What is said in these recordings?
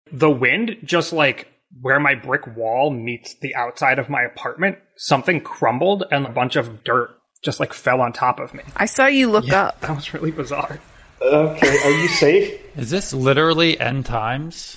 The wind, just like where my brick wall meets the outside of my apartment, something crumbled and a bunch of dirt just like fell on top of me. I saw you look up. That was really bizarre. Okay, are you safe? Is this literally end times?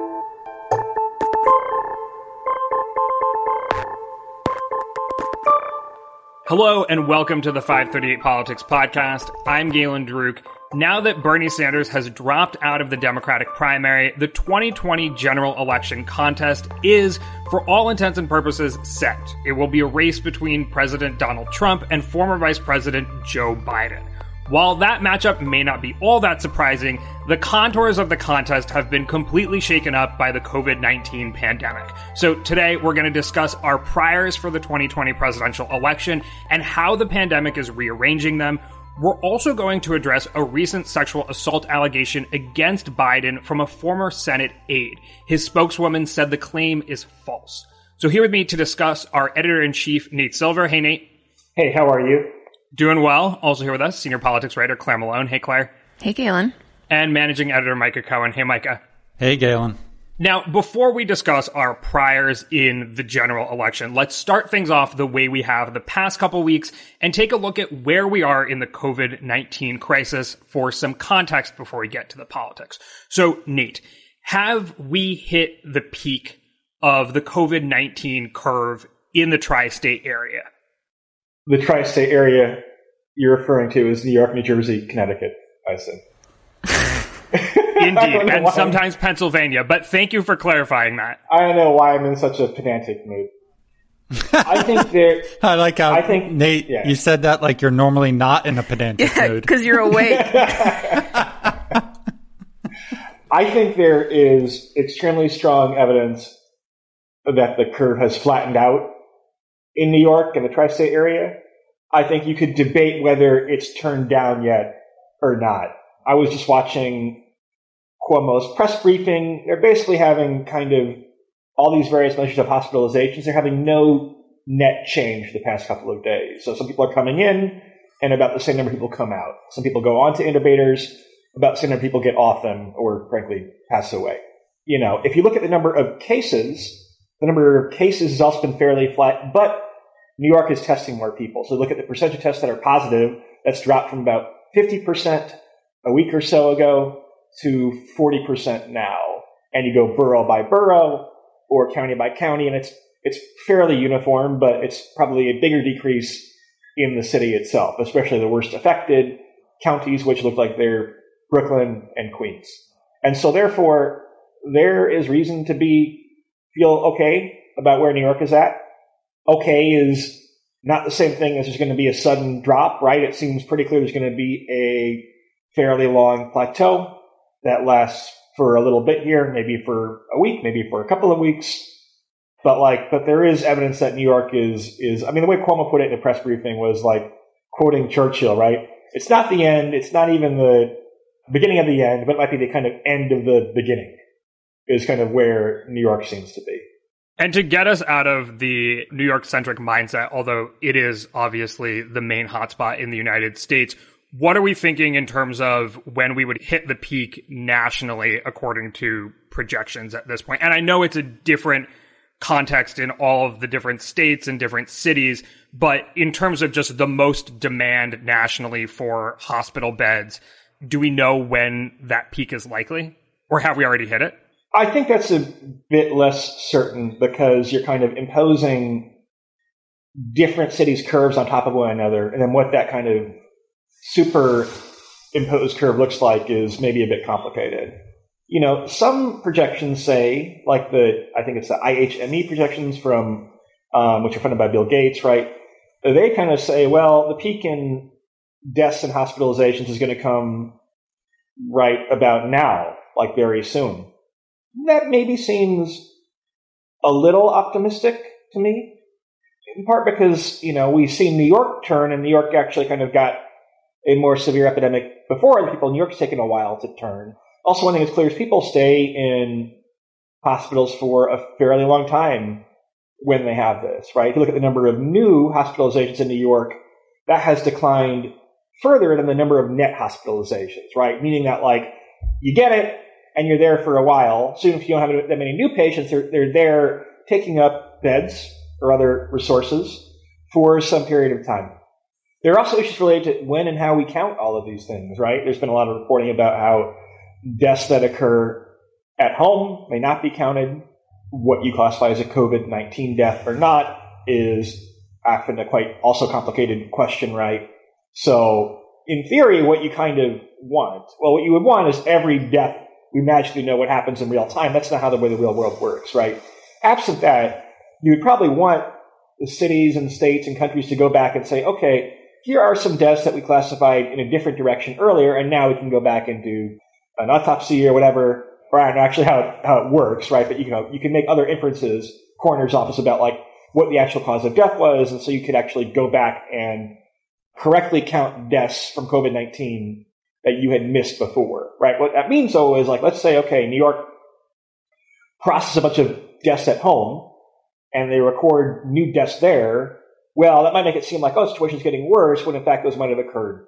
Hello and welcome to the 538 Politics Podcast. I'm Galen Druk. Now that Bernie Sanders has dropped out of the Democratic primary, the 2020 general election contest is, for all intents and purposes, set. It will be a race between President Donald Trump and former Vice President Joe Biden. While that matchup may not be all that surprising, the contours of the contest have been completely shaken up by the COVID-19 pandemic. So today we're going to discuss our priors for the 2020 presidential election and how the pandemic is rearranging them. We're also going to address a recent sexual assault allegation against Biden from a former Senate aide. His spokeswoman said the claim is false. So here with me to discuss our editor-in-chief, Nate Silver. Hey, Nate. Hey, how are you? Doing well. Also here with us, senior politics writer Claire Malone. Hey, Claire. Hey, Galen. And managing editor Micah Cohen. Hey, Micah. Hey, Galen. Now, before we discuss our priors in the general election, let's start things off the way we have the past couple weeks and take a look at where we are in the COVID-19 crisis for some context before we get to the politics. So, Nate, have we hit the peak of the COVID-19 curve in the tri-state area? The tri-state area you're referring to is New York, New Jersey, Connecticut, I assume. Indeed, and sometimes Pennsylvania, but thank you for clarifying that. I don't know why I'm in such a pedantic mood. I think there... I like how, Nate, yeah. You said that like you're normally not in a pedantic mood. Because you're awake. I think there is extremely strong evidence that the curve has flattened out in New York and the tri-state area. I think you could debate whether it's turned down yet or not. I was just watching Cuomo's press briefing. They're basically having kind of all these various measures of hospitalizations. They're having no net change the past couple of days. So some people are coming in and about the same number of people come out. Some people go on to intubators, about the same number of people get off them or frankly pass away. You know, if you look at the number of cases, the number of cases has also been fairly flat, but New York is testing more people. So look at the percentage of tests that are positive. That's dropped from about 50% a week or so ago to 40% now. And you go borough by borough or county by county, and it's fairly uniform, but it's probably a bigger decrease in the city itself, especially the worst affected counties, which look like they're Brooklyn and Queens. And so therefore, there is reason to feel okay about where New York is at. Okay is not the same thing as there's going to be a sudden drop, right? It seems pretty clear there's going to be a fairly long plateau that lasts for a little bit here, maybe for a week, maybe for a couple of weeks. But there is evidence that New York is, I mean, the way Cuomo put it in a press briefing was like quoting Churchill, right? It's not the end. It's not even the beginning of the end, but it might be the kind of end of the beginning is kind of where New York seems to be. And to get us out of the New York-centric mindset, although it is obviously the main hotspot in the United States, what are we thinking in terms of when we would hit the peak nationally according to projections at this point? And I know it's a different context in all of the different states and different cities, but in terms of just the most demand nationally for hospital beds, do we know when that peak is likely? Or have we already hit it? I think that's a bit less certain because you're kind of imposing different cities' curves on top of one another. And then what that kind of superimposed curve looks like is maybe a bit complicated. You know, some projections say, like I think it's the IHME projections from, which are funded by Bill Gates, right? They kind of say, well, the peak in deaths and hospitalizations is going to come right about now, like very soon. That maybe seems a little optimistic to me, in part because, you know, we've seen New York turn, and New York actually kind of got a more severe epidemic before other people. New York's taken a while to turn. Also, one thing that's clear is people stay in hospitals for a fairly long time when they have this, right? If you look at the number of new hospitalizations in New York, that has declined further than the number of net hospitalizations, right? Meaning that, like, you get it, and you're there for a while. Soon, if you don't have that many new patients, they're there taking up beds or other resources for some period of time. There are also issues related to when and how we count all of these things, right? There's been a lot of reporting about how deaths that occur at home may not be counted. What you classify as a COVID-19 death or not is often a quite also complicated question, right? So in theory, what you kind of want, well, what you would want is every death, we magically know what happens in real time. That's not how the way the real world works, right? Absent that, you would probably want the cities and states and countries to go back and say, okay, here are some deaths that we classified in a different direction earlier, and now we can go back and do an autopsy or whatever, or I don't know actually how it works, right? But you can make other inferences, coroner's office, about like what the actual cause of death was, and so you could actually go back and correctly count deaths from COVID-19 that you had missed before, right? What that means, though, is like, let's say, okay, New York processes a bunch of deaths at home, and they record new deaths there. Well, that might make it seem like, oh, the situation's getting worse, when in fact those might have occurred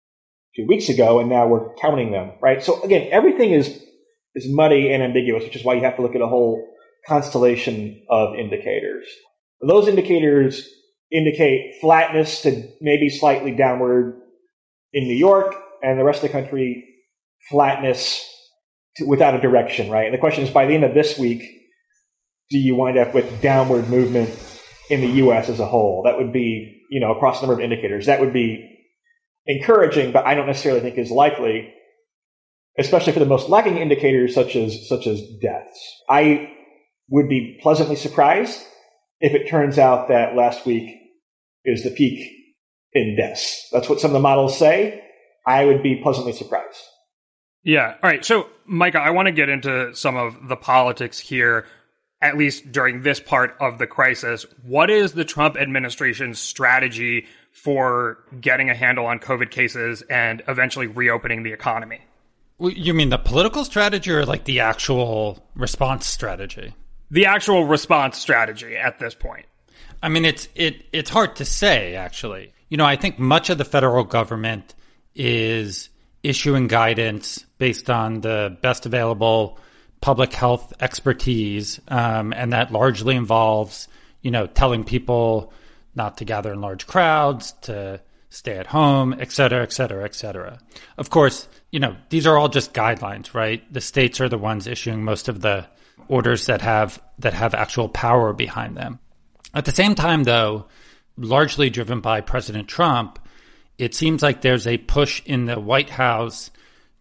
2 weeks ago, and now we're counting them, right? So again, everything is muddy and ambiguous, which is why you have to look at a whole constellation of indicators. Those indicators indicate flatness to maybe slightly downward in New York, and the rest of the country, flatness without a direction, right? And the question is, by the end of this week, do you wind up with downward movement in the U.S. as a whole? That would be, across a number of indicators. That would be encouraging, but I don't necessarily think is likely, especially for the most lagging indicators such as deaths. I would be pleasantly surprised if it turns out that last week is the peak in deaths. That's what some of the models say. I would be pleasantly surprised. Yeah. All right. So, Micah, I want to get into some of the politics here, at least during this part of the crisis. What is the Trump administration's strategy for getting a handle on COVID cases and eventually reopening the economy? You mean the political strategy or like the actual response strategy? The actual response strategy at this point. I mean, it's hard to say, actually. I think much of the federal government is issuing guidance based on the best available public health expertise, and that largely involves, telling people not to gather in large crowds, to stay at home, et cetera, et cetera, et cetera. Of course, these are all just guidelines, right? The states are the ones issuing most of the orders that have actual power behind them. At the same time, though, largely driven by President Trump, it seems like there's a push in the White House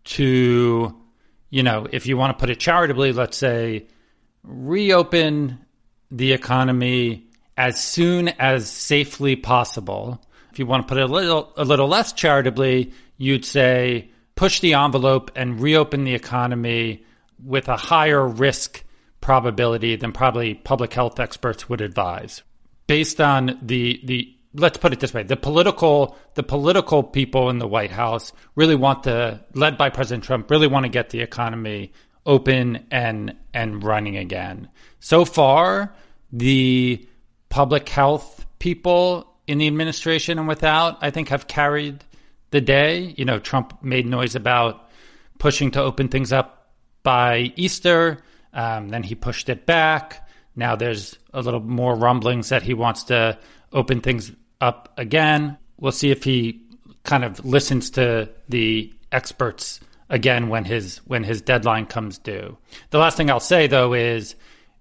to, if you want to put it charitably, let's say, reopen the economy as soon as safely possible. If you want to put it a little less charitably, you'd say push the envelope and reopen the economy with a higher risk probability than probably public health experts would advise. Based on the let's put it this way, the political people in the White House really led by President Trump, really want to get the economy open and running again. So far, the public health people in the administration and without, I think, have carried the day. Trump made noise about pushing to open things up by Easter. Then he pushed it back. Now there's a little more rumblings that he wants to open things up again. We'll see if he kind of listens to the experts again when his deadline comes due. The last thing I'll say, though, is,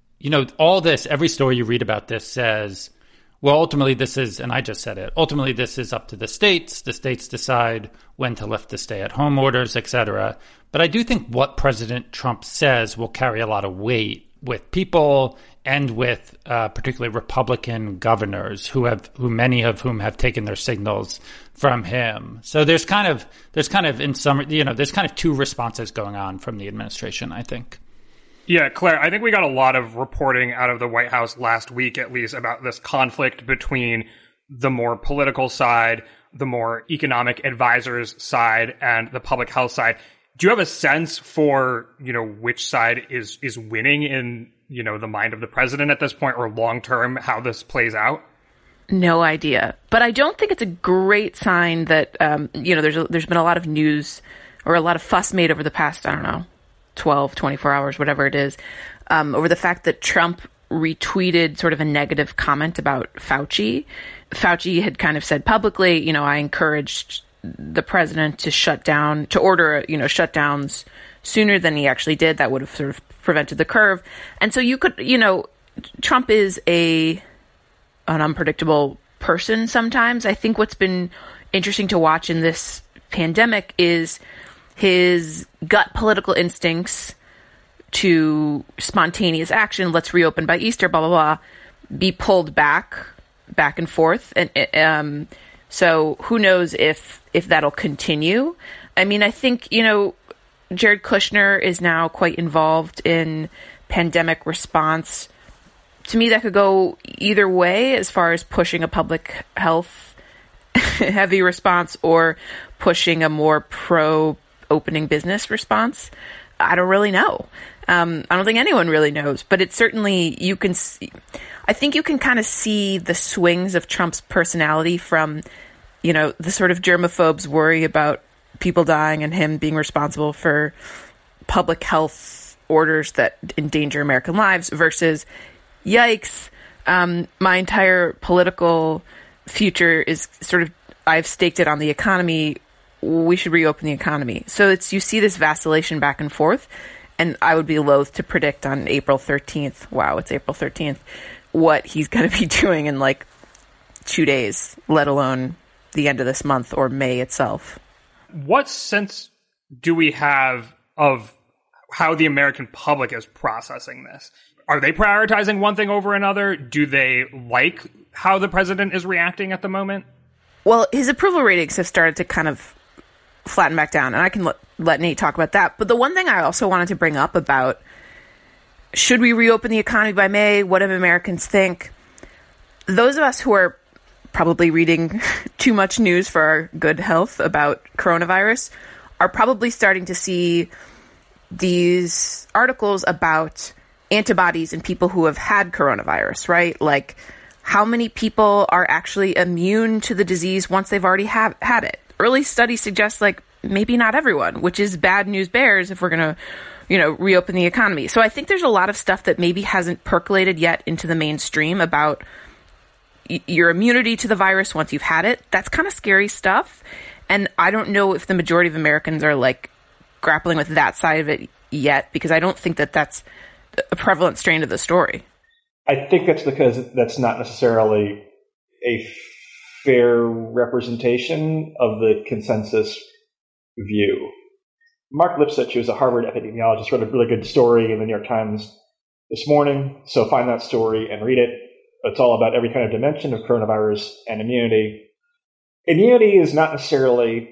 all this, every story you read about this says, well, ultimately this is, and I just said it, ultimately this is up to the states. The states decide when to lift the stay-at-home orders, et cetera. But I do think what President Trump says will carry a lot of weight with people and with particularly Republican governors who many of whom have taken their signals from him. So there's kind of in some, there's kind of two responses going on from the administration, I think. Yeah, Claire, I think we got a lot of reporting out of the White House last week, at least, about this conflict between the more political side, the more economic advisors side, and the public health side. Do you have a sense for, which side is winning in, the mind of the president at this point, or long term, how this plays out? No idea. But I don't think it's a great sign that, there's been a lot of news or a lot of fuss made over the past, 12 12, 24 hours, whatever it is, over the fact that Trump retweeted sort of a negative comment about Fauci. Fauci had kind of said publicly, I encouraged the president to order, shutdowns sooner than he actually did. That would have sort of prevented the curve. And so you could, Trump is an unpredictable person sometimes. I think what's been interesting to watch in this pandemic is his gut political instincts to spontaneous action, let's reopen by Easter, blah, blah, blah, be pulled back and forth. And so who knows if that'll continue. I mean, I think, Jared Kushner is now quite involved in pandemic response. To me, that could go either way as far as pushing a public health heavy response or pushing a more pro-opening business response. I don't really know. I don't think anyone really knows, but it's certainly, I think you can kind of see the swings of Trump's personality from, the sort of germaphobes worry about people dying and him being responsible for public health orders that endanger American lives versus, yikes, my entire political future is sort of, I've staked it on the economy. We should reopen the economy. So you see this vacillation back and forth. And I would be loath to predict on April 13th. Wow, it's April 13th. What he's going to be doing in 2 days, let alone the end of this month or May itself. What sense do we have of how the American public is processing this? Are they prioritizing one thing over another? Do they like how the president is reacting at the moment? Well, his approval ratings have started to kind of flatten back down, and I can let Nate talk about that. But the one thing I also wanted to bring up about should we reopen the economy by May? What do Americans think? Those of us who are probably reading too much news for our good health about coronavirus are probably starting to see these articles about antibodies in people who have had coronavirus, right? Like how many people are actually immune to the disease once they've already had it? Early studies suggest maybe not everyone, which is bad news bears if we're going to, reopen the economy. So I think there's a lot of stuff that maybe hasn't percolated yet into the mainstream about your immunity to the virus once you've had it. That's kind of scary stuff. And I don't know if the majority of Americans are grappling with that side of it yet, because I don't think that that's a prevalent strain of the story. I think that's because that's not necessarily a fair representation of the consensus view. Mark Lipsitch, who's a Harvard epidemiologist, wrote a really good story in the New York Times this morning. So find that story and read it. It's all about every kind of dimension of coronavirus and immunity. Immunity is not necessarily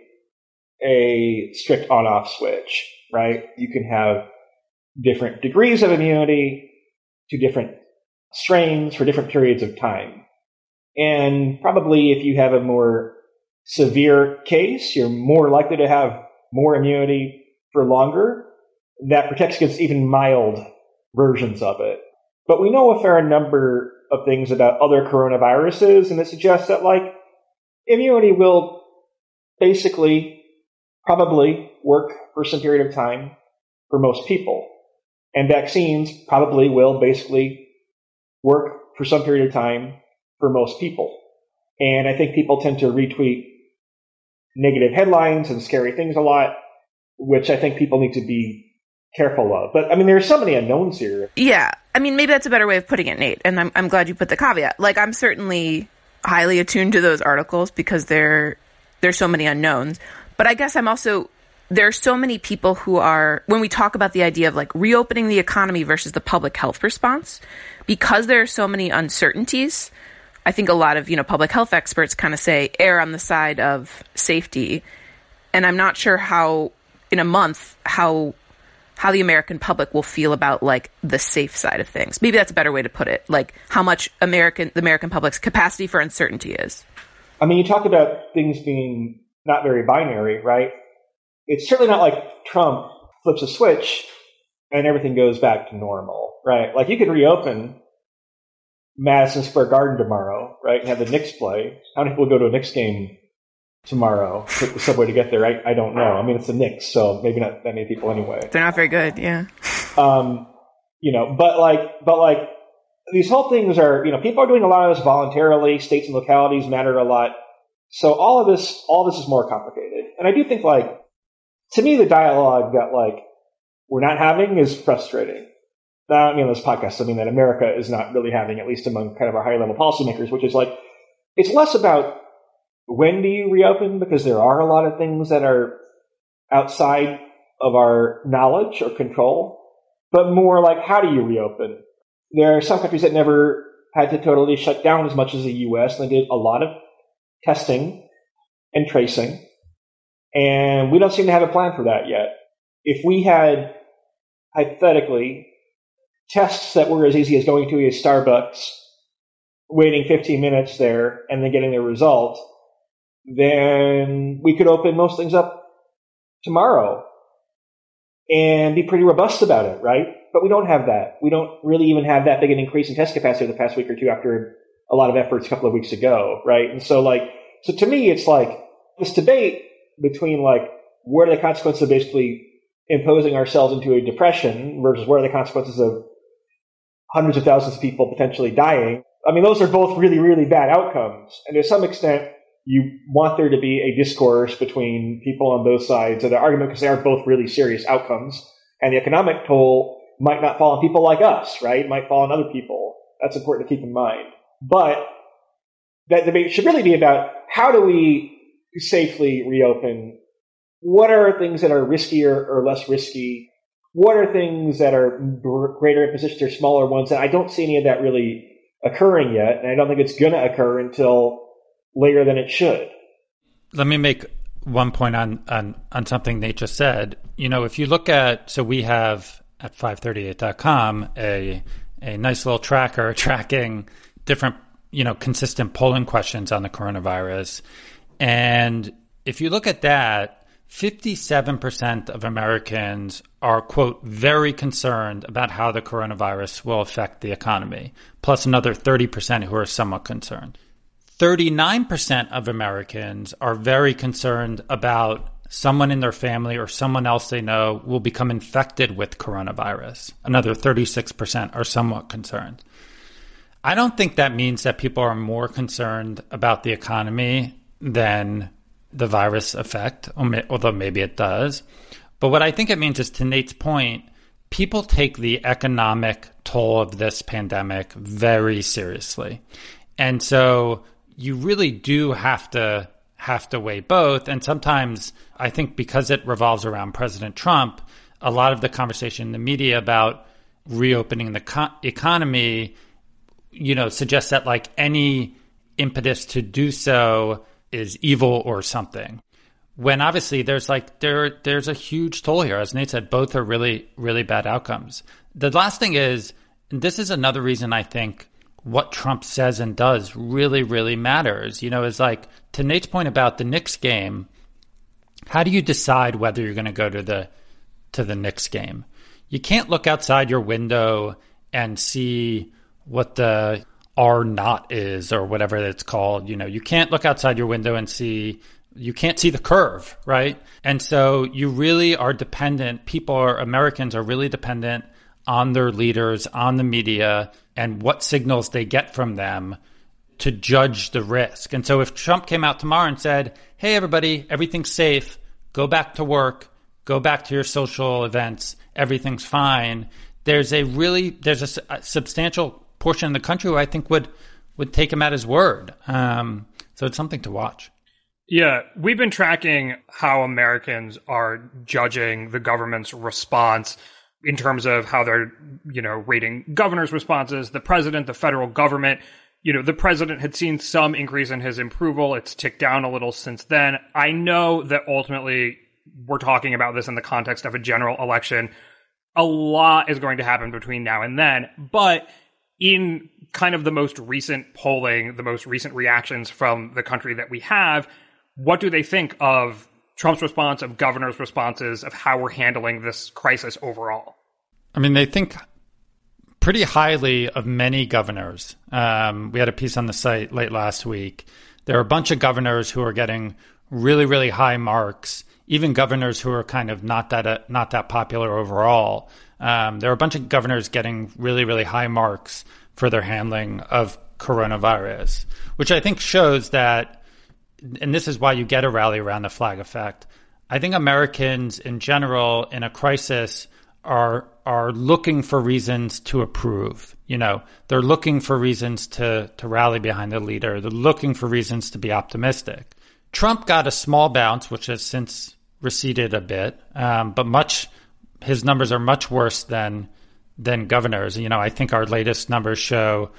a strict on-off switch, right? You can have different degrees of immunity to different strains for different periods of time. And probably if you have a more severe case, you're more likely to have more immunity for longer. That protects against even mild versions of it. But we know a fair number of things about other coronaviruses, and it suggests that immunity will basically probably work for some period of time for most people. And vaccines probably will basically work for some period of time for most people. And I think people tend to retweet negative headlines and scary things a lot, which I think people need to be careful of. But there's so many unknowns here. Yeah. Maybe that's a better way of putting it, Nate. And I'm glad you put the caveat. I'm certainly highly attuned to those articles because there's so many unknowns. But I guess there are so many people who are, when we talk about the idea of reopening the economy versus the public health response, because there are so many uncertainties, I think a lot of, public health experts kind of say err on the side of safety. And I'm not sure how, in a month, how the American public will feel about the safe side of things. Maybe that's a better way to put it. How much the American public's capacity for uncertainty is. You talk about things being not very binary, right? It's certainly not like Trump flips a switch and everything goes back to normal, right? You could reopen Madison Square Garden tomorrow, right, and have the Knicks play. How many people go to a Knicks game tomorrow. Took the subway to get there. I don't know. I mean, it's the Knicks, so maybe not that many people anyway. They're not very good, yeah. But like these whole things are, people are doing a lot of this voluntarily. States and localities matter a lot. So all of this is more complicated. And I do think, to me, the dialogue that we're not having is frustrating. Now, this podcast, that America is not really having, at least among kind of our higher level policymakers, which is it's less about when do you reopen, because there are a lot of things that are outside of our knowledge or control, but more how do you reopen? There are some countries that never had to totally shut down as much as the U.S., and they did a lot of testing and tracing, and we don't seem to have a plan for that yet. If we had, hypothetically, tests that were as easy as going to a Starbucks, waiting 15 minutes there, and then getting the result, then we could open most things up tomorrow and be pretty robust about it, right? But we don't have that. We don't really even have that big an increase in test capacity the past week or two after a lot of efforts a couple of weeks ago, right? And so to me, it's this debate between what are the consequences of basically imposing ourselves into a depression versus what are the consequences of hundreds of thousands of people potentially dying. I mean, those are both really, really bad outcomes. And to some extent, you want there to be a discourse between people on both sides of the argument, because they are both really serious outcomes. And the economic toll might not fall on people like us, right? It might fall on other people. That's important to keep in mind. But that debate should really be about how do we safely reopen? What are things that are riskier or less risky? What are things that are greater impositions or smaller ones? And I don't see any of that really occurring yet. And I don't think it's going to occur until later than it should. Let me make one point on something Nate just said. If you look at, so we have at 538.com a nice little tracker tracking different, consistent polling questions on the coronavirus. And if you look at that, 57% of Americans are, quote, very concerned about how the coronavirus will affect the economy, plus another 30% who are somewhat concerned. 39% of Americans are very concerned about someone in their family or someone else they know will become infected with coronavirus. Another 36% are somewhat concerned. I don't think that means that people are more concerned about the economy than the virus effect, although maybe it does. But what I think it means is, to Nate's point, people take the economic toll of this pandemic very seriously. And so you really do have to weigh both. And sometimes I think because it revolves around President Trump, a lot of the conversation in the media about reopening the economy, suggests that any impetus to do so is evil or something. When obviously there's a huge toll here. As Nate said, both are really, really bad outcomes. The last thing is, and this is another reason I think what Trump says and does really, really matters. Is to Nate's point about the Knicks game, how do you decide whether you're going to go to the Knicks game? You can't look outside your window and see what the R naught is or whatever it's called. You can't look outside your window and you can't see the curve, right? And so you really are dependent. Americans are really dependent on their leaders, on the media, and what signals they get from them to judge the risk. And so if Trump came out tomorrow and said, hey, everybody, everything's safe, go back to work, go back to your social events, everything's fine, there's a substantial portion of the country who I think would take him at his word. So it's something to watch. Yeah, we've been tracking how Americans are judging the government's response in terms of how they're, rating governors' responses, the president, the federal government. The president had seen some increase in his approval. It's ticked down a little since then. I know that ultimately we're talking about this in the context of a general election. A lot is going to happen between now and then, but in kind of the most recent polling, the most recent reactions from the country that we have, what do they think of Trump's response, of governors' responses, of how we're handling this crisis overall? I mean, they think pretty highly of many governors. We had a piece on the site late last week. There are a bunch of governors who are getting really, really high marks, even governors who are kind of not that popular overall. There are a bunch of governors getting really, really high marks for their handling of coronavirus, which I think shows that, and this is why you get a rally around the flag effect. I think Americans in general in a crisis are looking for reasons to approve. They're looking for reasons to rally behind the leader. They're looking for reasons to be optimistic. Trump got a small bounce, which has since receded a bit, but his numbers are much worse than governors. I think our latest numbers show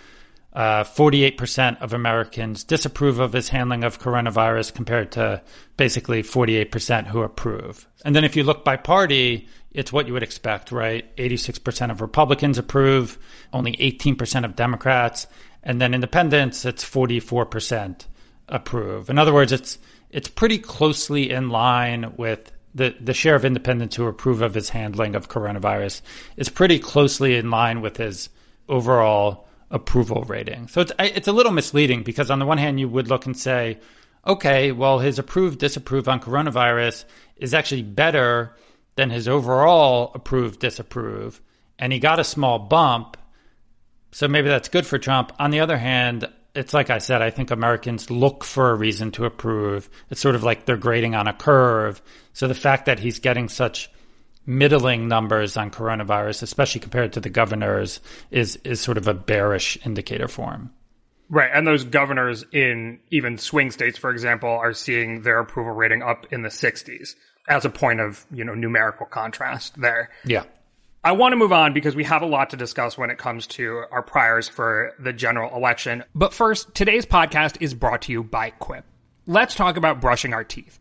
48% of Americans disapprove of his handling of coronavirus compared to basically 48% who approve. And then if you look by party, it's what you would expect, right? 86% of Republicans approve, only 18% of Democrats, and then independents, it's 44% approve. In other words, it's pretty closely in line with the share of independents who approve of his handling of coronavirus is pretty closely in line with his overall approval rating. So it's a little misleading because on the one hand, you would look and say, okay, well, his approve, disapprove on coronavirus is actually better than his overall approve, disapprove. And he got a small bump. So maybe that's good for Trump. On the other hand, it's like I said, I think Americans look for a reason to approve. It's sort of like they're grading on a curve. So the fact that he's getting such middling numbers on coronavirus, especially compared to the governors, is sort of a bearish indicator for him. Right. And those governors in even swing states, for example, are seeing their approval rating up in the 60s as a point of, numerical contrast there. Yeah. I want to move on because we have a lot to discuss when it comes to our priors for the general election. But first, today's podcast is brought to you by Quip. Let's talk about brushing our teeth.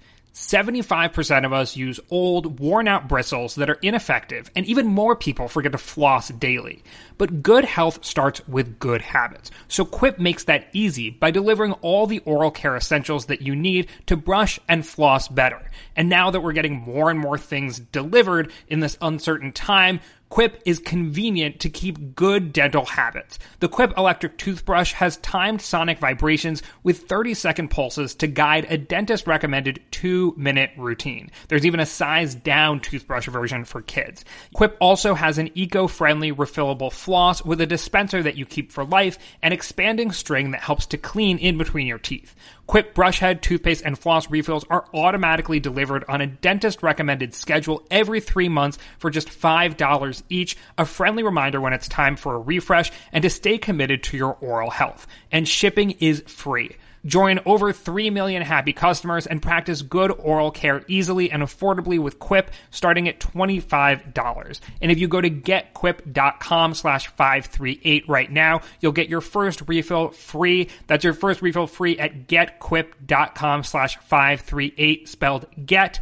75% of us use old, worn-out bristles that are ineffective, and even more people forget to floss daily. But good health starts with good habits. So Quip makes that easy by delivering all the oral care essentials that you need to brush and floss better. And now that we're getting more and more things delivered in this uncertain time, Quip is convenient to keep good dental habits. The Quip electric toothbrush has timed sonic vibrations with 30-second pulses to guide a dentist-recommended 2-minute routine. There's even a size-down toothbrush version for kids. Quip also has an eco-friendly refillable floss with a dispenser that you keep for life and expanding string that helps to clean in between your teeth. Quip brush head, toothpaste, and floss refills are automatically delivered on a dentist-recommended schedule every 3 months for just $5 each, a friendly reminder when it's time for a refresh and to stay committed to your oral health. And shipping is free. Join over 3 million happy customers and practice good oral care easily and affordably with Quip, starting at $25. And if you go to getquip.com/538 right now, you'll get your first refill free. That's your first refill free at getquip.com/538, spelled get,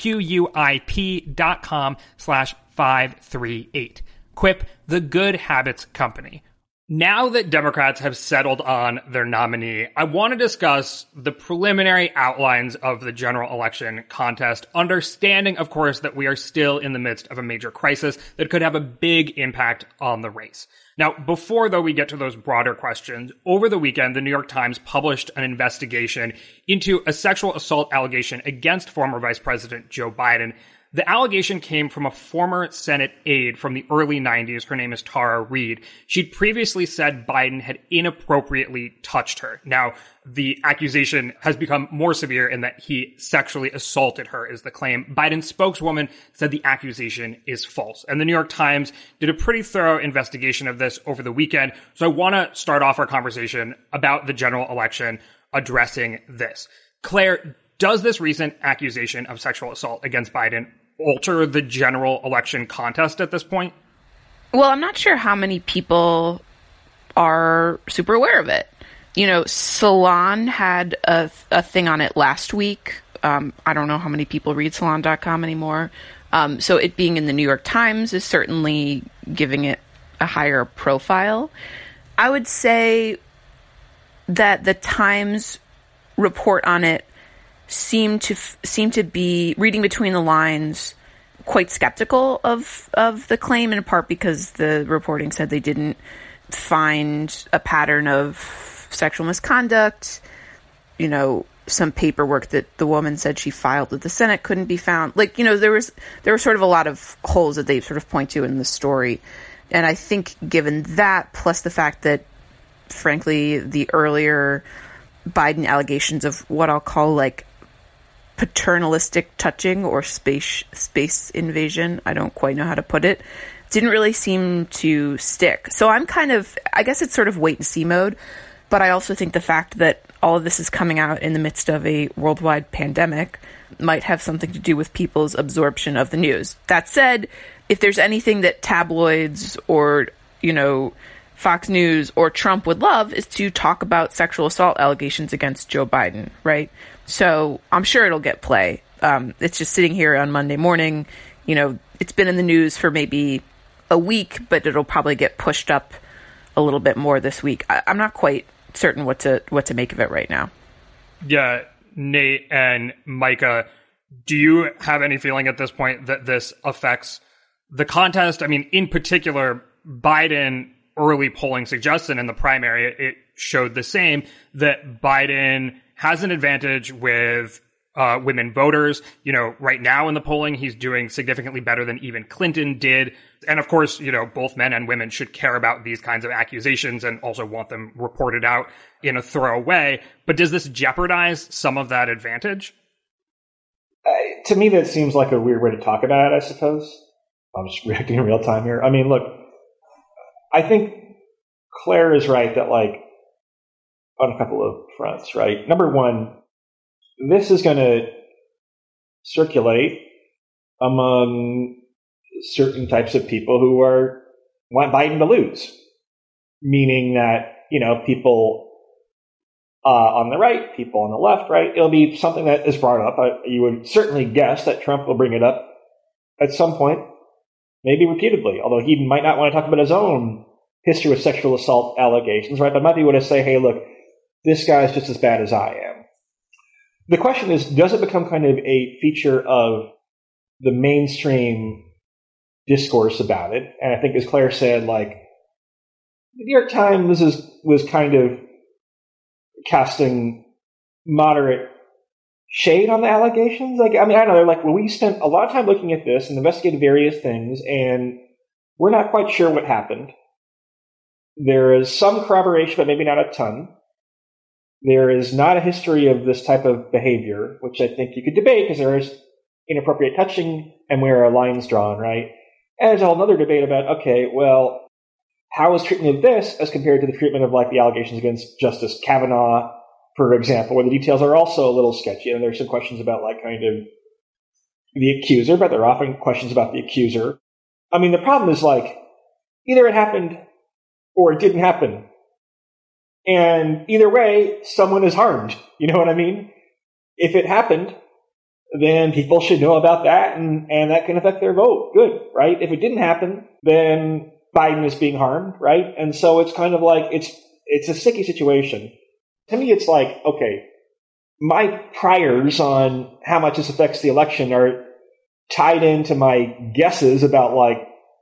QUIP.com/538. Quip, the good habits company. Now that Democrats have settled on their nominee, I want to discuss the preliminary outlines of the general election contest, understanding, of course, that we are still in the midst of a major crisis that could have a big impact on the race. Now, before, though, we get to those broader questions, over the weekend, the New York Times published an investigation into a sexual assault allegation against former Vice President Joe Biden. The allegation came from a former Senate aide from the early 90s. Her name is Tara Reid. She'd previously said Biden had inappropriately touched her. Now, the accusation has become more severe in that he sexually assaulted her, is the claim. Biden's spokeswoman said the accusation is false. And the New York Times did a pretty thorough investigation of this over the weekend. So I want to start off our conversation about the general election addressing this. Claire, does this recent accusation of sexual assault against Biden alter the general election contest at this point? Well, I'm not sure how many people are super aware of it. Salon had a thing on it last week. I don't know how many people read Salon.com anymore. So it being in the New York Times is certainly giving it a higher profile. I would say that the Times report on it seem to be, reading between the lines, quite skeptical of the claim, in part because the reporting said they didn't find a pattern of sexual misconduct. some paperwork that the woman said she filed with the Senate couldn't be found. Like, there were sort of a lot of holes that they sort of point to in the story. And I think given that, plus the fact that, frankly, the earlier Biden allegations of what I'll call like paternalistic touching or space invasion, I don't quite know how to put it, didn't really seem to stick. So I guess it's sort of wait and see mode. But I also think the fact that all of this is coming out in the midst of a worldwide pandemic might have something to do with people's absorption of the news. That said, if there's anything that tabloids or, Fox News or Trump would love is to talk about sexual assault allegations against Joe Biden, right? So I'm sure it'll get play. It's just sitting here on Monday morning. It's been in the news for maybe a week, but it'll probably get pushed up a little bit more this week. I'm not quite certain what to make of it right now. Yeah, Nate and Micah, do you have any feeling at this point that this affects the contest? I mean, in particular, Biden early polling suggests, and in the primary, it showed the same, that Biden has an advantage with women voters. Right now in the polling, he's doing significantly better than even Clinton did. And of course, both men and women should care about these kinds of accusations and also want them reported out in a thorough way. But does this jeopardize some of that advantage? To me, that seems like a weird way to talk about it, I suppose. I'm just reacting in real time here. I mean, look, I think Claire is right that, like, on a couple of fronts, right? Number one, this is going to circulate among certain types of people who want Biden to lose, meaning that, people on the right, people on the left, right? It'll be something that is brought up. You would certainly guess that Trump will bring it up at some point, maybe repeatedly, although he might not want to talk about his own history with sexual assault allegations, right? But might be able to say, hey, look, this guy's just as bad as I am. The question is, does it become kind of a feature of the mainstream discourse about it? And I think, as Claire said, like, the New York Times was kind of casting moderate shade on the allegations. Like, I mean, I don't know, they're like, well, we spent a lot of time looking at this and investigated various things, and we're not quite sure what happened. There is some corroboration, but maybe not a ton. There is not a history of this type of behavior, which I think you could debate because there is inappropriate touching and where are lines drawn, right? And there's a whole other debate about, okay, well, how is treatment of this as compared to the treatment of, like, the allegations against Justice Kavanaugh, for example, where the details are also a little sketchy. And there's some questions about, like, kind of the accuser, but there are often questions about the accuser. I mean, the problem is, like, either it happened or it didn't happen. And either way, someone is harmed. You know what I mean? If it happened, then people should know about that, and that can affect their vote. Good, right? If it didn't happen, then Biden is being harmed, right? And so it's kind of like, it's a sticky situation. To me, it's like, okay, my priors on how much this affects the election are tied into my guesses about, like,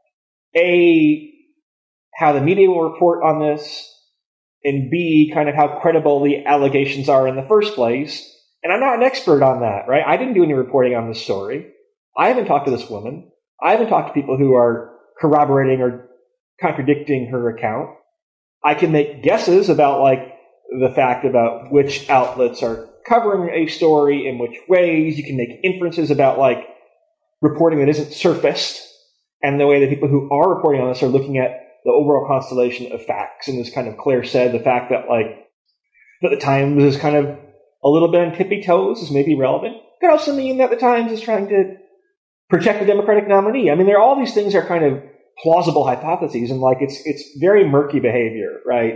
A, how the media will report on this, and B, kind of how credible the allegations are in the first place. And I'm not an expert on that, right? I didn't do any reporting on this story. I haven't talked to this woman. I haven't talked to people who are corroborating or contradicting her account. I can make guesses about, like, the fact about which outlets are covering a story in which ways. You can make inferences about, like, reporting that isn't surfaced and the way that people who are reporting on this are looking at the overall constellation of facts. And as kind of Claire said, the fact that, like, that the Times is kind of a little bit on tippy toes is maybe relevant. It could also mean that the Times is trying to protect the Democratic nominee. I mean, there are all these things are kind of plausible hypotheses, and, like, it's very murky behavior, right?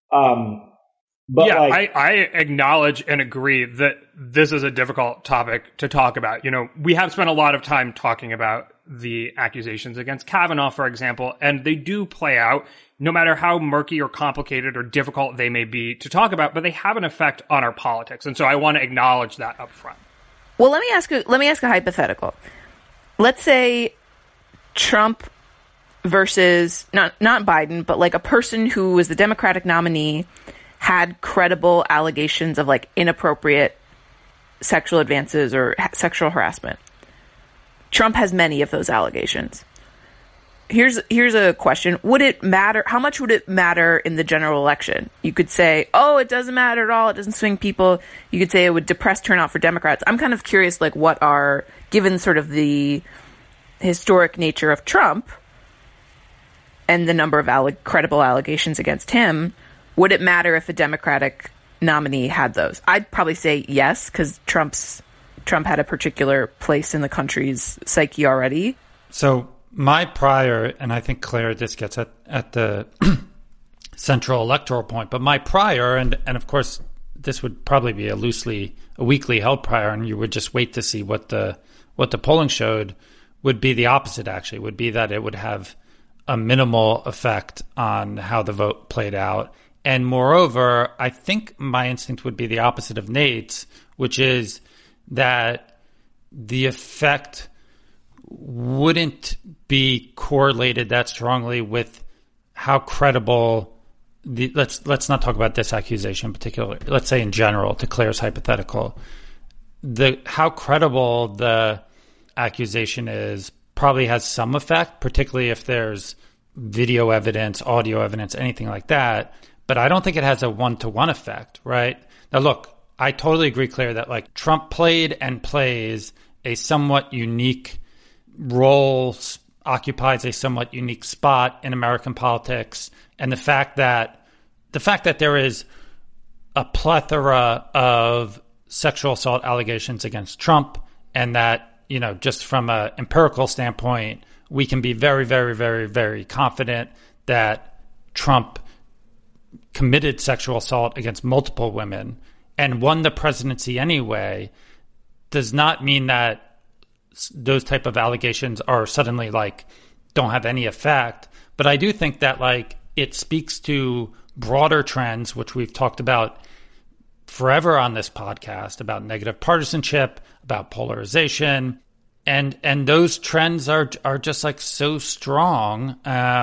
But yeah, like, I acknowledge and agree that this is a difficult topic to talk about. We have spent a lot of time talking about the accusations against Kavanaugh, for example, and they do play out no matter how murky or complicated or difficult they may be to talk about, but they have an effect on our politics. And so I want to acknowledge that up front. Well, let me ask a hypothetical. Let's say Trump versus not Biden, but, like, a person who was the Democratic nominee had credible allegations of, like, inappropriate sexual advances or sexual harassment. Trump has many of those allegations. Here's a question. Would it matter? How much would it matter in the general election? You could say, oh, it doesn't matter at all. It doesn't swing people. You could say it would depress turnout for Democrats. I'm kind of curious, like, what are, given sort of the historic nature of Trump and the number of credible allegations against him, would it matter if a Democratic nominee had those? I'd probably say yes, because Trump had a particular place in the country's psyche already. So my prior, and I think, Claire, this gets at the central electoral point, but my prior, and of course, this would probably be a weakly held prior, and you would just wait to see what the polling showed, would be the opposite, actually, would be that it would have a minimal effect on how the vote played out. And moreover, I think my instinct would be the opposite of Nate's, which is that the effect wouldn't be correlated that strongly with how credible let's not talk about this accusation in particular. Let's say in general, to Claire's hypothetical, how credible the accusation is probably has some effect, particularly if there's video evidence, audio evidence, anything like that. But I don't think it has a one-to-one effect, right? Now, look, I totally agree, Claire, that like Trump played and plays a somewhat unique role, occupies a somewhat unique spot in American politics, and the fact that there is a plethora of sexual assault allegations against Trump, and that, you know, just from an empirical standpoint, we can be very, very, very, very confident that Trump committed sexual assault against multiple women and won the presidency anyway, does not mean that those type of allegations are suddenly like don't have any effect. But I do think that like it speaks to broader trends, which we've talked about forever on this podcast, about negative partisanship, about polarization, and those trends are just like so strong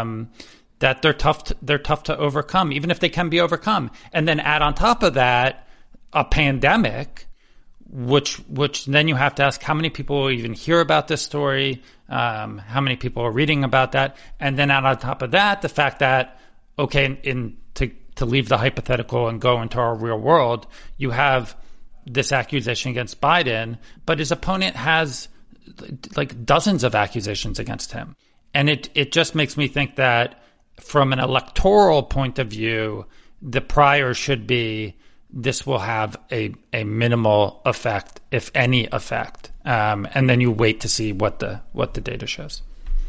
that they're tough to overcome, even if they can be overcome. And then add on top of that a pandemic, which then you have to ask how many people will even hear about this story, how many people are reading about that, and then add on top of that the fact that, okay, to leave the hypothetical and go into our real world, you have this accusation against Biden, but his opponent has like dozens of accusations against him. And it just makes me think that from an electoral point of view, the prior should be this will have a minimal effect, if any effect. And then you wait to see what the data shows.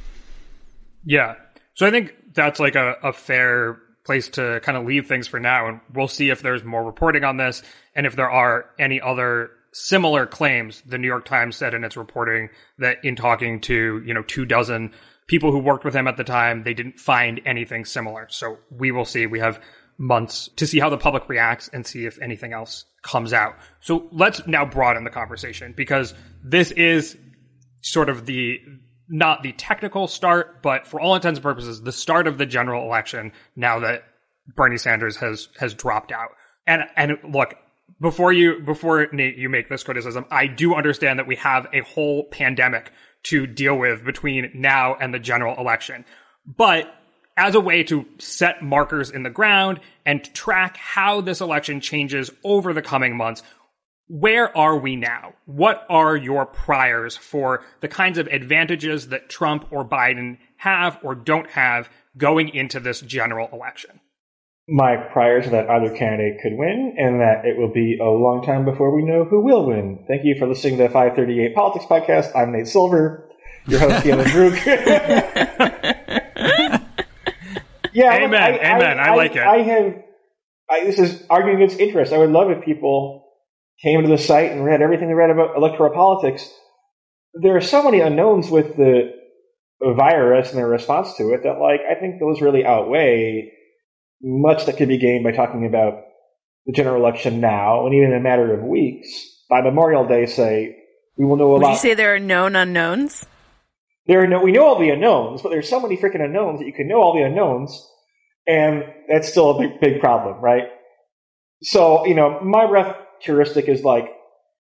Yeah. So I think that's like a fair place to kind of leave things for now. And we'll see if there's more reporting on this and if there are any other similar claims. The New York Times said in its reporting that in talking to, 24 people who worked with him at the time, they didn't find anything similar. So we will see. We have months to see how the public reacts and see if anything else comes out. So let's now broaden the conversation, because this is sort of not the technical start, but for all intents and purposes, the start of the general election now that Bernie Sanders has dropped out. And look, before Nate, you make this criticism, I do understand that we have a whole pandemic to deal with between now and the general election. But as a way to set markers in the ground and track how this election changes over the coming months, where are we now? What are your priors for the kinds of advantages that Trump or Biden have or don't have going into this general election? My priors are that either candidate could win and that it will be a long time before we know who will win. Thank you for listening to the 538 Politics Podcast. I'm Nate Silver, your host, Galen Druk. Yeah, amen. I like it. This is arguing against interest. I would love if people came to the site and read everything they read about electoral politics. There are so many unknowns with the virus and their response to it that, like, I think those really outweigh much that could be gained by talking about the general election now, and even in a matter of weeks. By Memorial Day, say, we will know a lot. Would you say there are known unknowns? We know all the unknowns, but there's so many freaking unknowns that you can know all the unknowns, and that's still a big problem, right? So, my rough heuristic is like,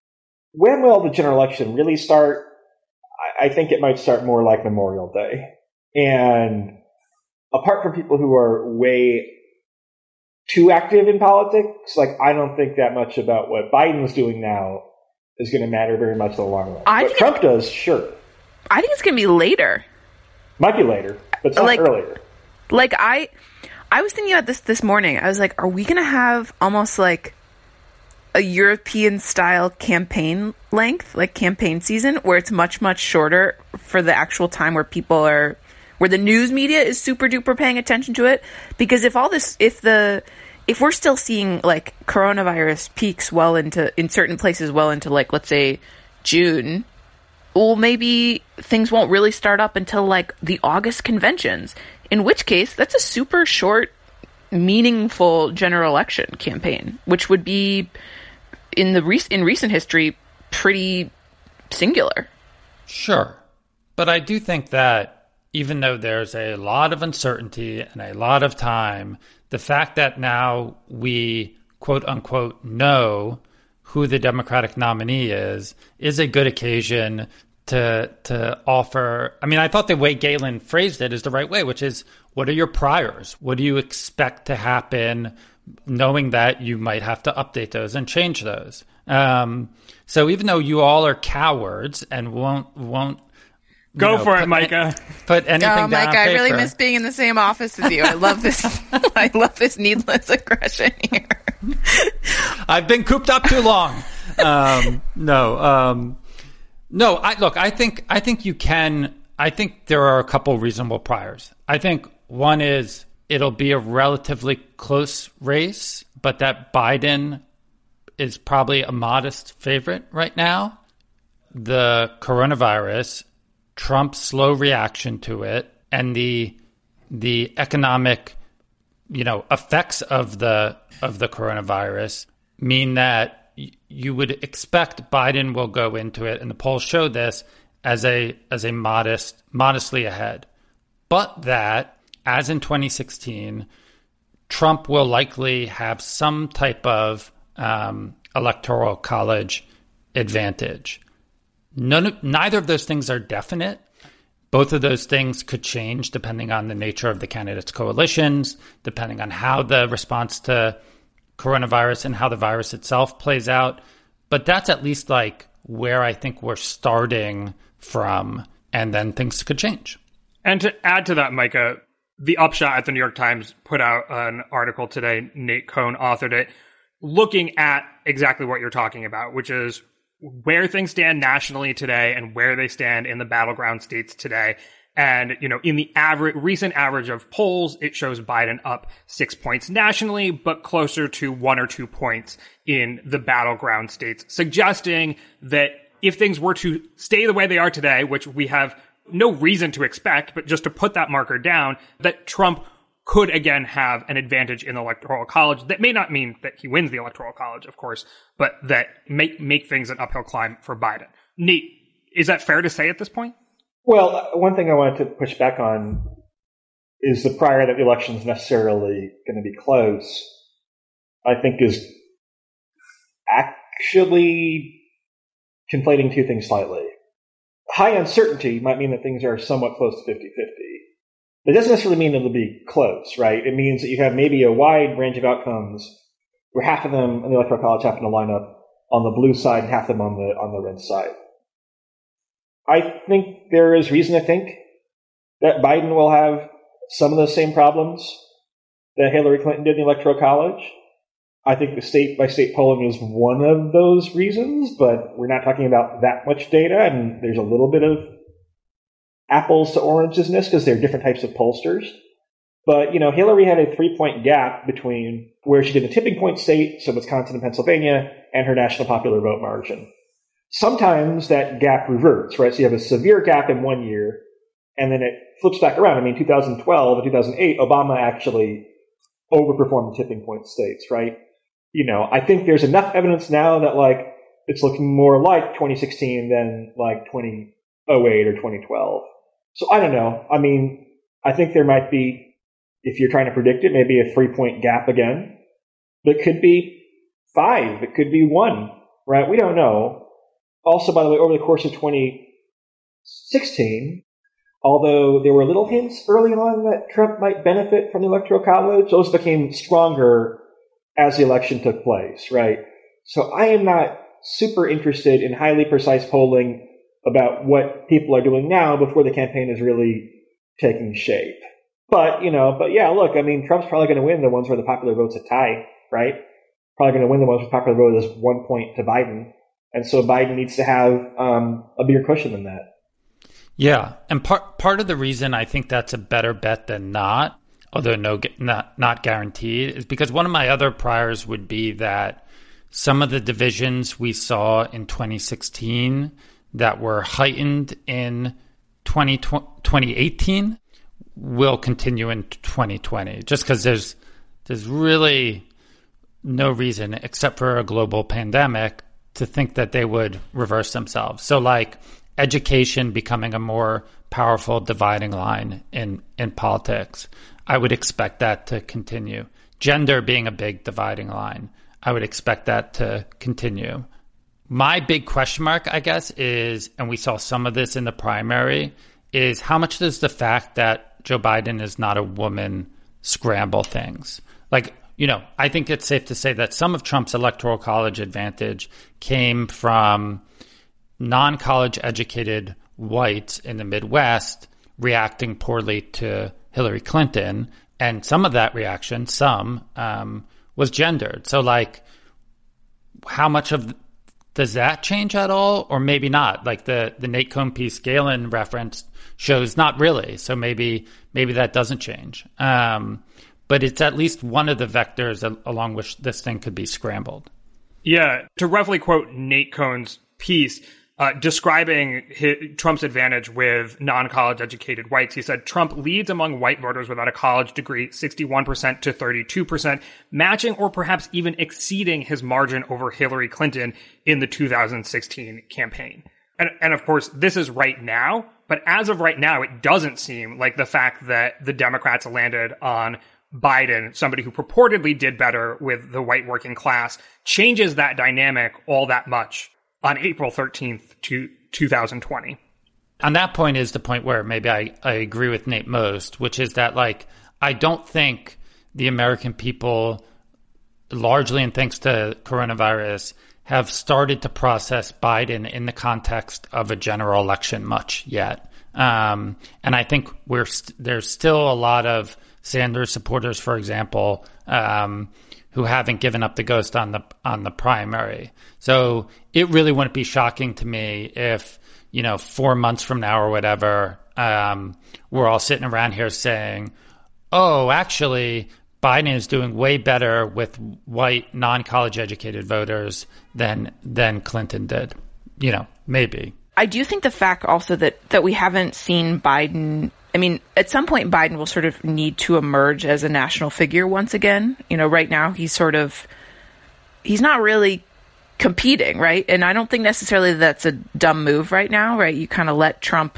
when will the general election really start? I think it might start more like Memorial Day. And apart from people who are way too active in politics, like, I don't think that much about what Biden's doing now is going to matter very much in the long run. What Trump does, sure. I think it's going to be later. Might be later, but it's not earlier. Like, I was thinking about this morning. I was like, are we going to have almost like a European-style campaign length, like campaign season, where it's much, much shorter for the actual time where where the news media is super-duper paying attention to it? Because if we're still seeing, like, coronavirus peaks in certain places well into, like, let's say June, well, maybe things won't really start up until, like, the August conventions, in which case that's a super short, meaningful general election campaign, which would be, in recent history, pretty singular. Sure. But I do think that even though there's a lot of uncertainty and a lot of time, the fact that now we, quote unquote, know who the Democratic nominee is a good occasion to offer. I mean, I thought the way Galen phrased it is the right way, which is, what are your priors? What do you expect to happen, knowing that you might have to update those and change those? So even though you all are cowards and won't Go for it, Micah. Put anything down Micah, on paper. I really miss being in the same office as you. I love this. I love this needless aggression here. I've been cooped up too long. No. I think you can. I think there are a couple reasonable priors. I think one is it'll be a relatively close race, but that Biden is probably a modest favorite right now. The coronavirus, Trump's slow reaction to it, and the economic, effects of the coronavirus mean that you would expect Biden will go into it, and the polls show this, as a modestly ahead. But that, as in 2016, Trump will likely have some type of electoral college advantage. Neither of those things are definite. Both of those things could change depending on the nature of the candidates' coalitions, depending on how the response to coronavirus and how the virus itself plays out. But that's at least like where I think we're starting from, and then things could change. And to add to that, Micah, the Upshot at the New York Times put out an article today. Nate Cohn authored it, looking at exactly what you're talking about, which is where things stand nationally today and where they stand in the battleground states today. And, in the recent average of polls, it shows Biden up 6 points nationally, but closer to 1 or 2 points in the battleground states, suggesting that if things were to stay the way they are today, which we have no reason to expect, but just to put that marker down, that Trump could again have an advantage in the Electoral College. That may not mean that he wins the Electoral College, of course, but that make things an uphill climb for Biden. Nate, is that fair to say at this point? Well, one thing I wanted to push back on is the prior that the election is necessarily going to be close, I think is actually conflating two things slightly. High uncertainty might mean that things are somewhat close to 50-50. It doesn't necessarily mean it'll be close, right? It means that you have maybe a wide range of outcomes where half of them in the Electoral College happen to line up on the blue side and half of them on the red side. I think there is reason to think that Biden will have some of the same problems that Hillary Clinton did in the Electoral College. I think the state-by-state polling is one of those reasons, but we're not talking about that much data, and there's a little bit of apples to oranges in this because they're different types of pollsters. But, Hillary had a 3-point gap between where she did the tipping point state, so Wisconsin and Pennsylvania, and her national popular vote margin. Sometimes that gap reverts, right? So you have a severe gap in 1 year, and then it flips back around. 2012 and 2008, Obama actually overperformed the tipping point states, right? I think there's enough evidence now that, it's looking more like 2016 than, 2008 or 2012. So I don't know. I think there might be, if you're trying to predict it, maybe a 3-point gap again. But it could be 5. It could be 1, right? We don't know. Also, by the way, over the course of 2016, although there were little hints early on that Trump might benefit from the Electoral College, those became stronger as the election took place, right? So I am not super interested in highly precise polling about what people are doing now before the campaign is really taking shape. But yeah, look, I mean, Trump's probably going to win the ones where the popular vote's a tie, right? Probably going to win the ones where popular vote is 1 point to Biden. And so Biden needs to have a bigger cushion than that. Yeah. And part of the reason I think that's a better bet than not, although not guaranteed, is because one of my other priors would be that some of the divisions we saw in 2016 that were heightened in 2018 will continue in 2020, just because there's really no reason, except for a global pandemic, to think that they would reverse themselves. So like education becoming a more powerful dividing line in politics, I would expect that to continue. Gender being a big dividing line, I would expect that to continue. My big question mark, I guess, is, and we saw some of this in the primary, is how much does the fact that Joe Biden is not a woman scramble things? Like, I think it's safe to say that some of Trump's electoral college advantage came from non-college educated whites in the Midwest reacting poorly to Hillary Clinton. And some of that reaction, was gendered. So like, how much does that change at all? Or maybe not? Like the Nate Cohn piece Galen referenced shows not really. So maybe that doesn't change. But it's at least one of the vectors along which this thing could be scrambled. Yeah. To roughly quote Nate Cohn's piece, describing Trump's advantage with non-college educated whites, he said, Trump leads among white voters without a college degree 61% to 32%, matching or perhaps even exceeding his margin over Hillary Clinton in the 2016 campaign. And of course, this is right now, but as of right now, it doesn't seem like the fact that the Democrats landed on Biden, somebody who purportedly did better with the white working class, changes that dynamic all that much on April 13th, 2020. On that point is the point where maybe I agree with Nate most, which is that, like, I don't think the American people, largely and thanks to coronavirus, have started to process Biden in the context of a general election much yet. And I think there's still a lot of Sanders supporters, for example, who haven't given up the ghost on the primary. So it really wouldn't be shocking to me if, 4 months from now or whatever, we're all sitting around here saying, oh, actually, Biden is doing way better with white, non-college educated voters than Clinton did. Maybe. I do think the fact also that we haven't seen Biden, I mean, at some point Biden will sort of need to emerge as a national figure once again. Right now he's not really competing, right? And I don't think necessarily that's a dumb move right now, right? You kind of let Trump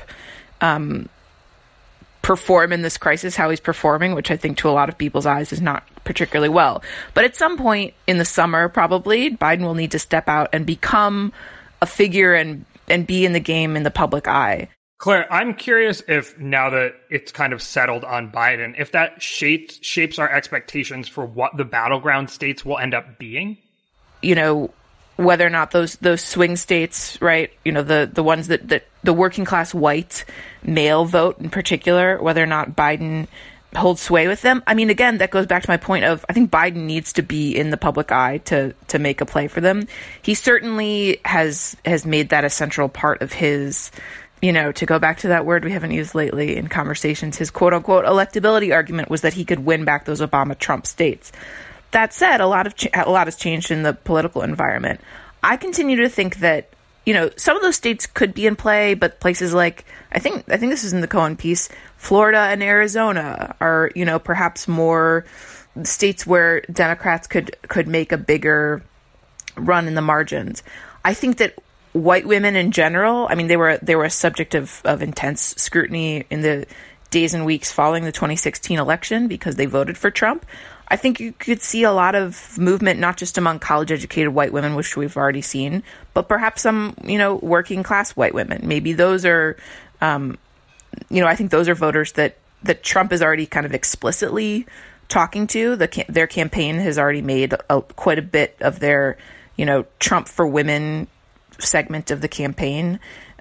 perform in this crisis how he's performing, which I think to a lot of people's eyes is not particularly well. But at some point in the summer, probably, Biden will need to step out and become a figure and be in the game in the public eye. Claire, I'm curious if now that it's kind of settled on Biden, if that shapes our expectations for what the battleground states will end up being? Whether or not those swing states, right, the ones that the working class white male vote in particular, whether or not Biden holds sway with them. I mean, again, that goes back to my point of, I think Biden needs to be in the public eye to make a play for them. He certainly has made that a central part of his, to go back to that word we haven't used lately in conversations, his quote unquote electability argument was that he could win back those Obama-Trump states. That said, a lot has changed in the political environment. I continue to think that, some of those states could be in play, but places like, I think this is in the Cohen piece, Florida and Arizona are, perhaps more states where Democrats could make a bigger run in the margins. I think that white women in general, I mean, they were a subject of intense scrutiny in the days and weeks following the 2016 election because they voted for Trump. I think you could see a lot of movement, not just among college-educated white women, which we've already seen, but perhaps some, working-class white women. Maybe those are, I think those are voters that Trump is already kind of explicitly talking to. Their campaign has already made quite a bit of their, Trump for women segment of the campaign.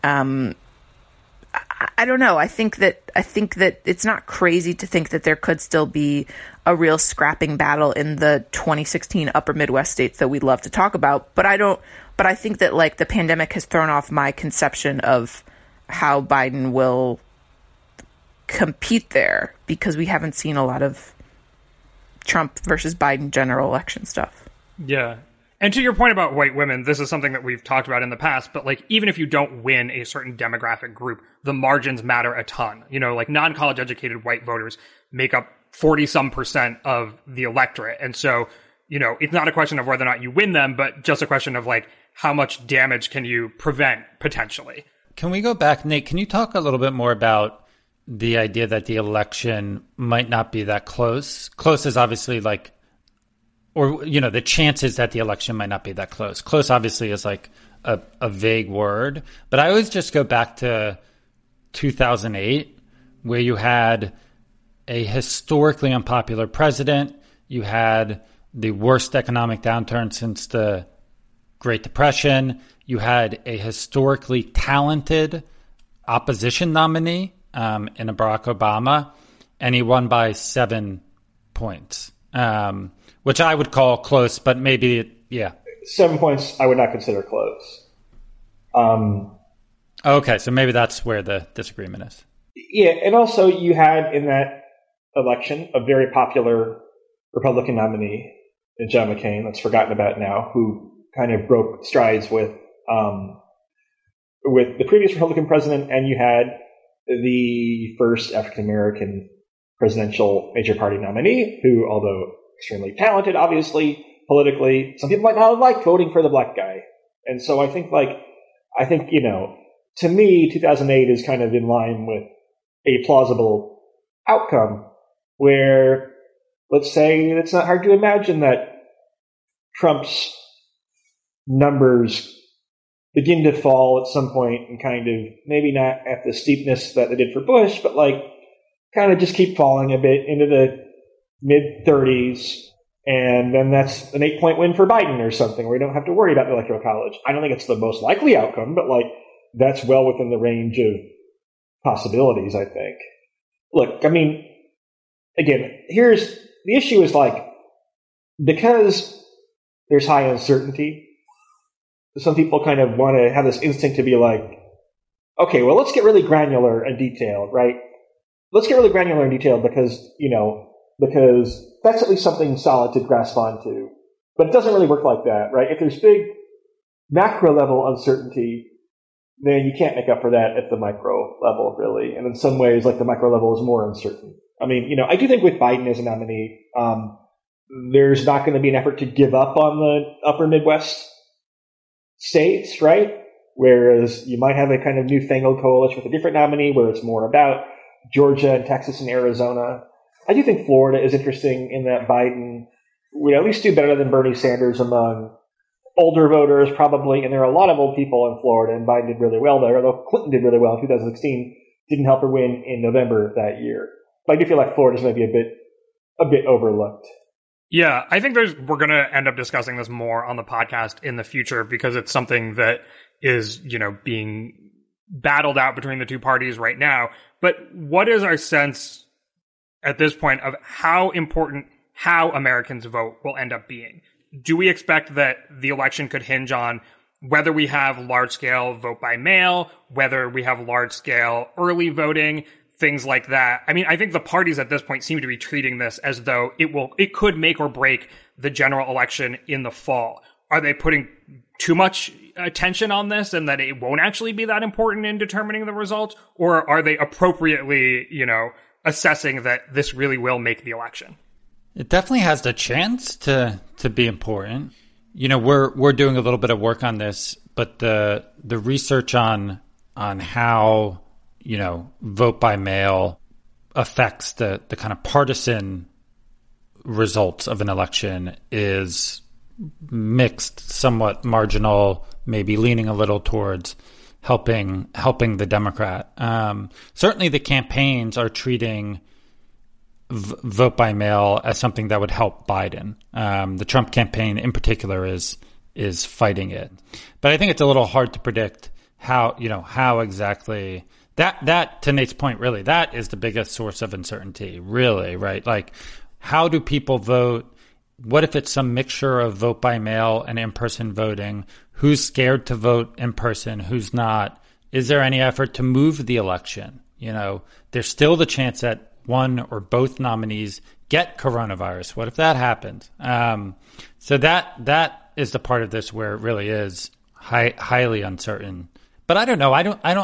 I don't know. I think that it's not crazy to think that there could still be a real scrapping battle in the 2016 upper Midwest states that we'd love to talk about. But I think that like the pandemic has thrown off my conception of how Biden will compete there, because we haven't seen a lot of Trump versus Biden general election stuff. Yeah. And to your point about white women, this is something that we've talked about in the past, but like, even if you don't win a certain demographic group, the margins matter a ton. Like non-college educated white voters make up 40% of the electorate. And so, it's not a question of whether or not you win them, but just a question of like, how much damage can you prevent potentially? Can we go back, Nate? Can you talk a little bit more about the idea that the election might not be that close? Close is obviously like, or, the chances that the election might not be that close. Close obviously is like a vague word, but I always just go back to 2008, where you had a historically unpopular president. You had the worst economic downturn since the Great Depression. You had a historically talented opposition nominee in a Barack Obama, and he won by 7 points. Which I would call close, but maybe, yeah. 7 points I would not consider close. Okay, so maybe that's where the disagreement is. Yeah, and also you had in that election a very popular Republican nominee, John McCain, that's forgotten about now, who kind of broke strides with the previous Republican president, and you had the first African-American presidential major party nominee, who, although extremely talented, obviously, politically, some people might not have liked voting for the black guy. And so I think, to me, 2008 is kind of in line with a plausible outcome where, let's say, it's not hard to imagine that Trump's numbers begin to fall at some point and kind of, maybe not at the steepness that they did for Bush, but kind of just keep falling a bit into the mid-30s, and then that's an 8-point win for Biden or something, where you don't have to worry about the Electoral College. I don't think it's the most likely outcome, but that's well within the range of possibilities, I think. Look, I mean, again, here's the issue is because there's high uncertainty, some people kind of want to have this instinct to be okay, well, let's get really granular and detailed, right? Let's get really granular and detailed because that's at least something solid to grasp onto. But it doesn't really work like that, right? If there's big macro level uncertainty, then you can't make up for that at the micro level, really. And in some ways, the micro level is more uncertain. I mean, I do think with Biden as a nominee, there's not going to be an effort to give up on the upper Midwest states, right? Whereas you might have a kind of newfangled coalition with a different nominee where it's more about Georgia and Texas and Arizona. I do think Florida is interesting in that Biden would at least do better than Bernie Sanders among older voters, probably. And there are a lot of old people in Florida, and Biden did really well there, although Clinton did really well in 2016, didn't help her win in November that year. But I do feel like Florida's maybe a bit overlooked. Yeah, I think we're going to end up discussing this more on the podcast in the future because it's something that is, being battled out between the two parties right now. But what is our sense at this point of how important how Americans vote will end up being? Do we expect that the election could hinge on whether we have large-scale vote by mail, whether we have large-scale early voting, things like that? I mean, I think the parties at this point seem to be treating this as though it could make or break the general election in the fall. Are they putting too much attention on this and that it won't actually be that important in determining the results? Or are they appropriately, assessing that this really will make the election? It definitely has the chance to be important. We're doing a little bit of work on this, but the research on how, vote by mail affects the kind of partisan results of an election is mixed, somewhat marginal, maybe leaning a little towards helping the Democrat. Certainly the campaigns are treating vote by mail as something that would help Biden. The Trump campaign in particular is fighting it. But I think it's a little hard to predict how exactly that to Nate's point, really, that is the biggest source of uncertainty, really, right? Like, how do people vote? What if it's some mixture of vote by mail and in-person voting? Who's scared to vote in person? Who's not? Is there any effort to move the election? There's still the chance that one or both nominees get coronavirus. What if that happens? So that is the part of this where it really is highly uncertain. But I don't know.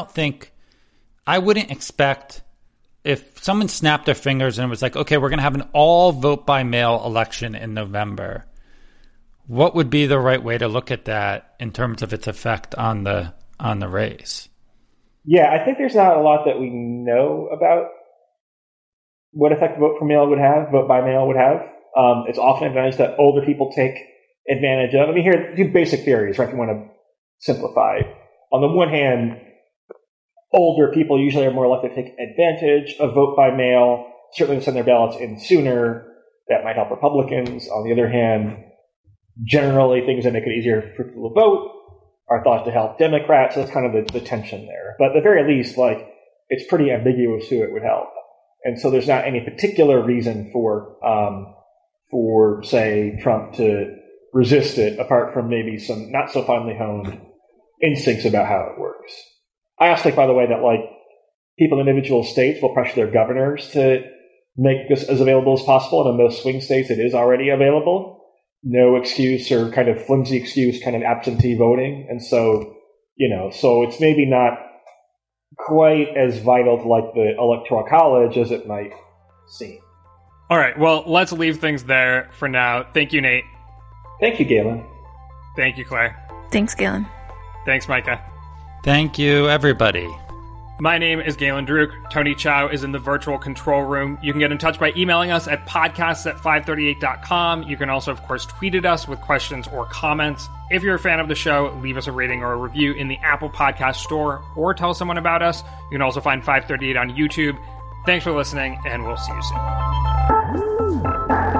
I wouldn't expect, if someone snapped their fingers and was like, okay, we're going to have an all vote by mail election in November, what would be the right way to look at that in terms of its effect on the race? Yeah, I think there's not a lot that we know about what effect vote by mail would have. It's often advantage that older people take advantage of. I mean, here, two basic theories, right, if you want to simplify. On the one hand, older people usually are more likely to take advantage of vote by mail, certainly to send their ballots in sooner. That might help Republicans. On the other hand, generally things that make it easier for people to vote are thought to help Democrats. So that's kind of the tension there. But at the very least, it's pretty ambiguous who it would help. And so there's not any particular reason for say, Trump to resist it, apart from maybe some not so finely honed instincts about how it works. I also think, by the way, that people in individual states will pressure their governors to make this as available as possible. And in most swing states, it is already available. No excuse or kind of flimsy excuse, kind of absentee voting. And so, so it's maybe not quite as vital to the Electoral College as it might seem. All right. Well, let's leave things there for now. Thank you, Nate. Thank you, Galen. Thank you, Claire. Thanks, Galen. Thanks, Micah. Thank you, everybody. My name is Galen Druk. Tony Chow is in the virtual control room. You can get in touch by emailing us at podcasts@538.com. You can also, of course, tweet at us with questions or comments. If you're a fan of the show, leave us a rating or a review in the Apple Podcast Store or tell someone about us. You can also find 538 on YouTube. Thanks for listening, and we'll see you soon.